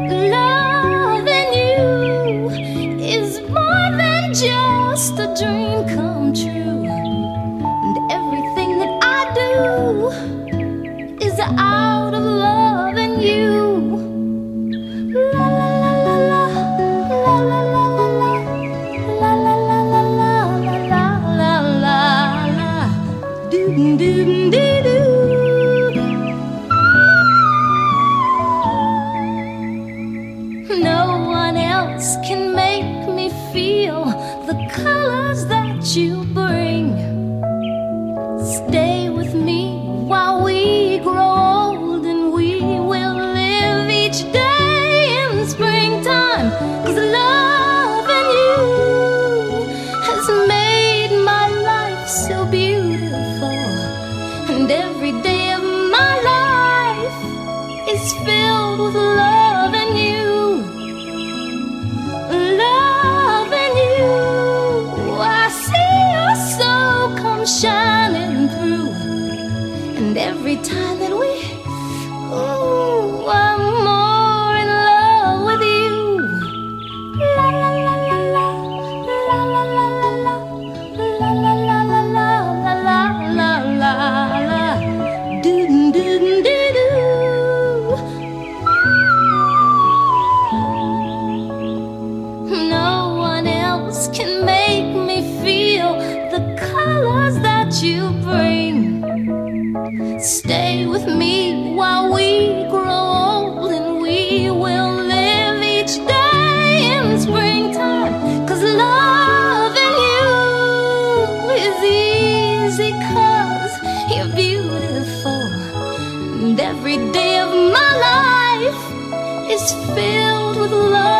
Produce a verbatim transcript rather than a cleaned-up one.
Loving you is more than just a dream come true. And everything that I do is out of loving you. La la la la la la la la la la la la la la la la la do do do do. No one else can make me feel the colors that you bring. Stay with me while we grow old, and we will live each day in springtime. 'Cause loving you has made my life so beautiful, and every day of my life is filled with loving you. Loving you, I see your soul come shining through, and every time that we, ooh, I'm more in love with you. La la la la la, la la la la la, la la la la la, la la la la, do do do do. No one else can make me feel the colors that you bring. Stay with me while we grow old, and we will live each day in springtime. 'Cause loving you is easy, 'cause you're beautiful, and every day of my life is filled with love.